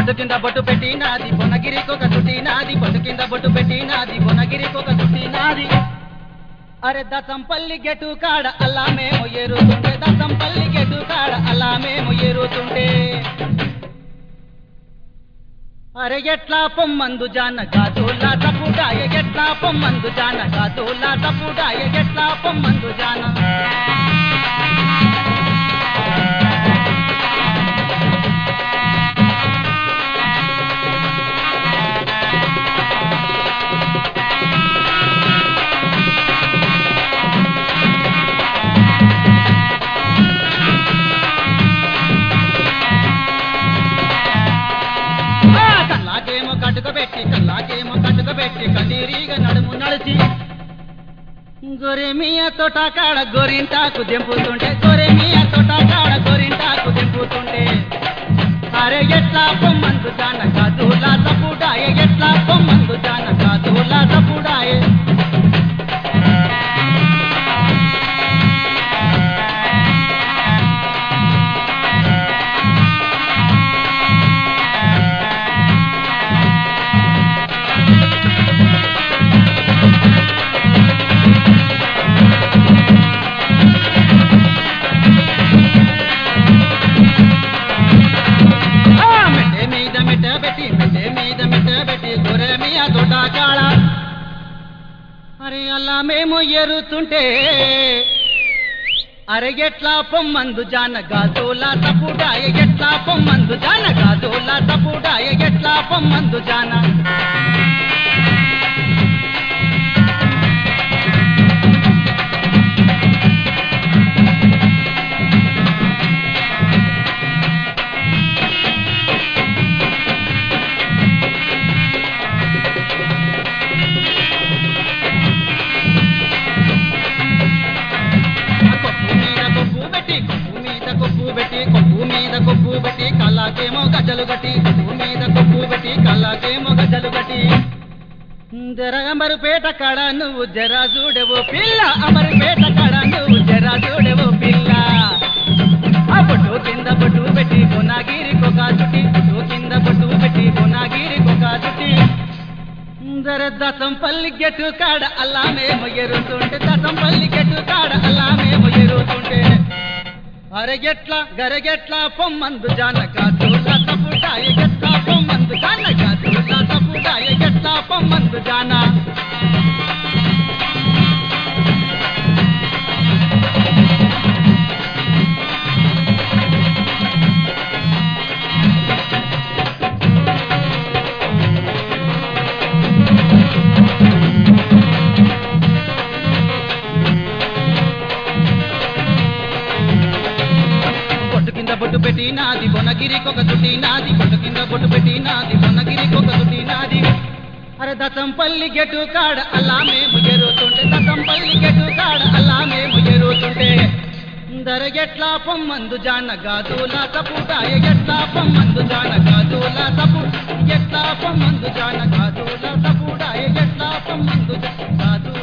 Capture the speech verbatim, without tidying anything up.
బొట్టు కింద బొట్టు పెట్టి నాది బొనగిరికొక చుట్టి నాది బొట్టు కింద బొట్టు పెట్టి నాది బొనగిరికొక చుట్టి నాది అరే దసంపల్లి గెటు కాడ అలా మేము ఎరుతుంటే దసంపల్లి గెటు కాడ అలా మేము ఎరుతుంటే అరే ఎట్లా పొమ్మందు జాన గాజులా తప్పుడాయ ఎట్లా పొమ్మందు జాన గాజులా తప్పుడాయ ఎట్లా పొమ్మందు జాన కట్టుకబెట్టి కల్లాకేమో కట్టుకబెట్టి కన్నీరిగా నడుము నడిచి గొరెమియ తోట కాడ గోరింటాకు దింపుతుంటే గొరెమియ తోట కాడ గోరింటాకు దింపుతుంటే అరే ఎట్లా పొమ్మందు జాన గాజులా తప్పుడాయ ఎట్లా పొమ్మందు జాన గాజులా తప్పుడాయ అరే అలా మేము ఎరుతుంటే అరే ఎట్లా పొమ్మందు జాన గాజులా తప్పుడాయ ఎట్లా పొమ్మందు జాన గాజులా తప్పుడాయ ఎట్లా పొమ్మందు జాన కొప్పు పెట్టి కళ్ళకేమో గజ్జలు గట్టి కొప్పు మీద కొప్పు పెట్టి కళ్ళకేమో గజ్జలు గట్టి జర అమరుపేట కాడ నువ్వు జరా చూడెవు పిల్ల అమరుపేట కాడ నువ్వు జరా చూడెవు పిల్ల ఆ బొట్టు కింద బొట్టు పెట్టి కొనాగిరి కొక చుట్టి బొట్టు కింద బొట్టు పెట్టి కొనాగిరి కొక చుట్టి జర దసంపల్లి గెటు కాడ అలా మేము ఎరుతుంటే దసంపల్లి గెటు కాడ అలా మేము ఎరుతుంటే అరగెట్లా గరగెట్లా పొమ్మందు జాన గాజులా తప్పుడాయ ఎట్లా పొమ్మందు జాన గాజులా తప్పుడాయ ఎట్లా పొమ్మందు జాన బొట్టు పెట్టి నాది బొనగిరికొక చుట్టి నాది బొట్టు కింద బొట్టు పెట్టి నాది బొనగిరికొక చుట్టి నాది అరే దసంపల్లి గెటు కాడ అలా మేము ఎరుతుంటే దసంపల్లి గెటు కాడ అలా మేము ఎరుతుంటే దరగెట్లా పొమ్మందు జాన గాజులా తప్పుడాయ ఎట్లా పొమ్మందు జాన గాజులా తప్పు ఎట్లా పొమ్మందు జాన గాజులా తప్పుడాయ ఎట్లా పొమ్మందు గాజు